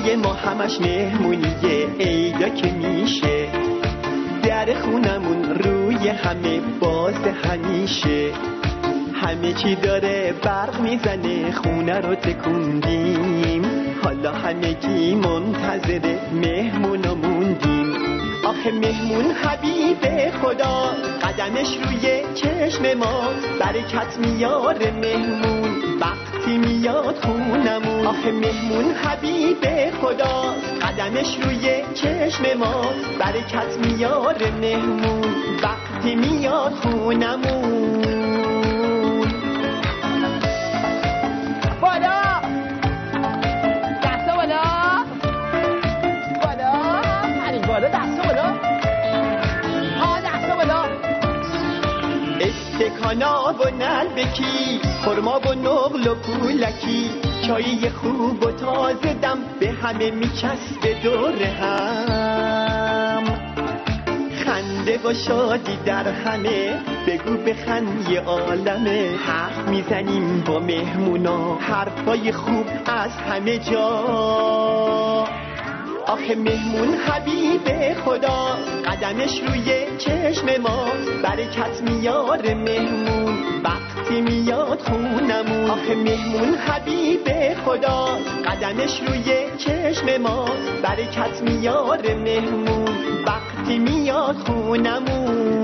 خونه ما همش مهمونیه، عیدا که میشه در خونمون روی همه باز همیشه. همه چی داره برق میزنه، خونه رو تکوندیم، حالا همگی منتظر مهمونا موندیم. آخه مهمون حبیب خدا، قدمش روی چشم ما، برکت میاره مهمون وقتی میاد خونمون. آخه مهمون حبیب خدا، قدمش روی چشم ما، برکت میاره مهمون وقتی میاد خونمون. بالا دستا بالا، بالا همین بالا، دستا بالا، دستا بالا. استکانا و نلبکی، خرما و نقل و پولکی، چایی خوب و تازه دم به همه میچسبه دور هم. خنده و شادی در همه، بگو بخند یه عالمه. حرف میزنیم با مهمونا، حرفای خوب از همه جا. آخه مهمون حبیب خدا، قدمش روی چشم ما، برکت میاره مهمون وقتی میاد خونمون. آخه مهمون حبیب خدا، قدمش روی چشم ما، برکت میاره مهمون وقتی میاد خونمون.